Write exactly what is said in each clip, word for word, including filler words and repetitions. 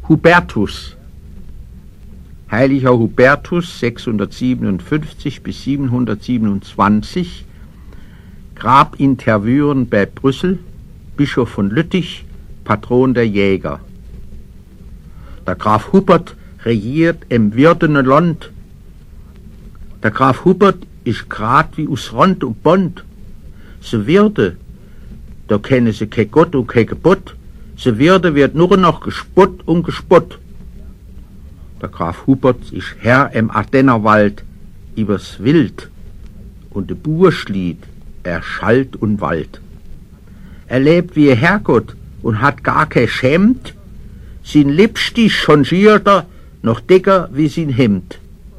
Hubertus. Heiliger Hubertus, sechshundertsiebenundfünfzig bis siebenhundertsiebenundzwanzig, Grab in Tervuren bei Brüssel, Bischof von Lüttich, Patron der Jäger. Der Graf Hubert regiert im Würdener Land. Der Graf Hubert ist grad wie us Rand und Bond. Se Würde, da kennen sie kein Gott und kein Gebot. Se Würde wird nur noch gespott und gespott. Der Graf Hubert ist Herr im Ardennerwald übers Wild und de Burschlied erschallt und wallt. Er lebt wie ein Herrgott und hat gar kein Schämt, sin Lipstich changiert er noch dicker wie sin Hemd.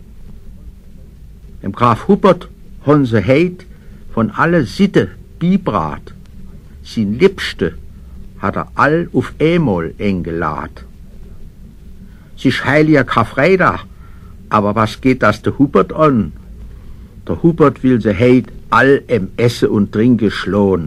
Dem Graf Hubert hon se heit von alle Sitte bibrat, sin Liebste hat er all auf einmal engelad. Sie ist heiliger Karfreitag, aber was geht das der Hubert an? Der Hubert will se heit all em Esse und Trinke schlohn.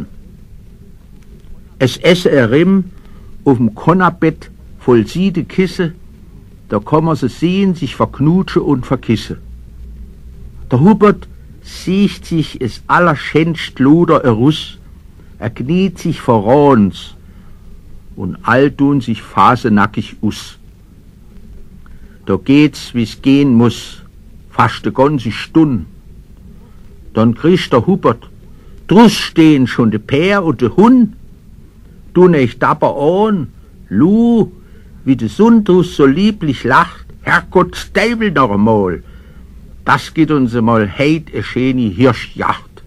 Es esse er rim auf'm Konnerbett voll siede Kisse, da kann man se sehen, sich verknutsche und verkisse. Der Hubert sieht sich es allerschönst Luder erus, er kniet sich vor uns und all tun sich fasenackig us. Da geht's, wie's gehen muss, fast de ganze Stund. Dann kriegt der Hubert, drus stehen schon de Pär und de Hund, du nicht dapper an, lu, wie de Sundus so lieblich lacht, Herrgott, steibel noch einmal, das geht uns einmal heit e schöne Hirschjacht.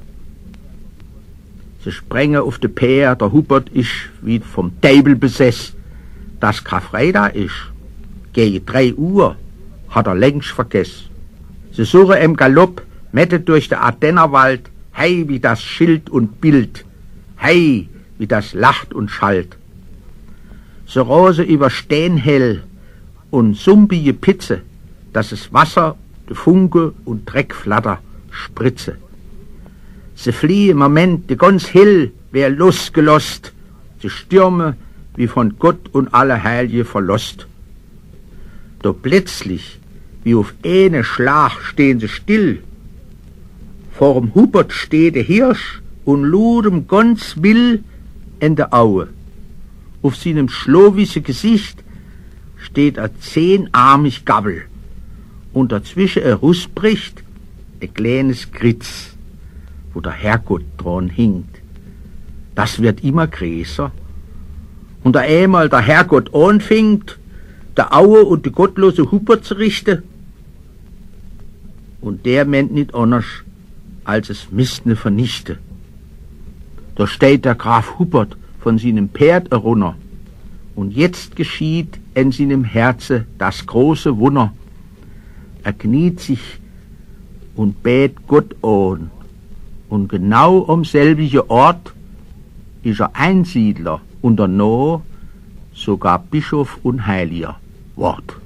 Sie sprengen auf de Pär, der Hubert ist wie vom Teibel besess, das Karfreitag ist. Gegen drei Uhr hat er längst vergessen. Sie suchen im Galopp, mettet durch den Ardennerwald, hei, wie das Schild und Bild, hei, wie das lacht und schallt. So rose über Steenhell und sumpige Pitze, dass es Wasser, de Funke und Dreckflatter spritze. Sie fliehe im Moment, de ganz hell wär losgelost, sie stürme wie von Gott und alle Heilige verlost. Da plötzlich, wie auf eine Schlag, stehen sie still. Vorm Hubert steht der Hirsch und ludem ganz will in der Aue. Auf seinem schlowise Gesicht steht a zehnarmig Gabbel und dazwischen er rusbricht a kleines Kritz, wo der Herrgott dran hinkt. Das wird immer größer und da einmal der Herrgott anfängt, der Aue und die gottlose Hubert zu richten, und der meint nicht anders, als es Mistne vernichte. Da steht der Graf Hubert von seinem Pferd herunter, und jetzt geschieht in seinem Herze das große Wunder. Er kniet sich und bät Gott an, und genau am selbigen Ort ist er Einsiedler und danach sogar Bischof und Heiliger Wort.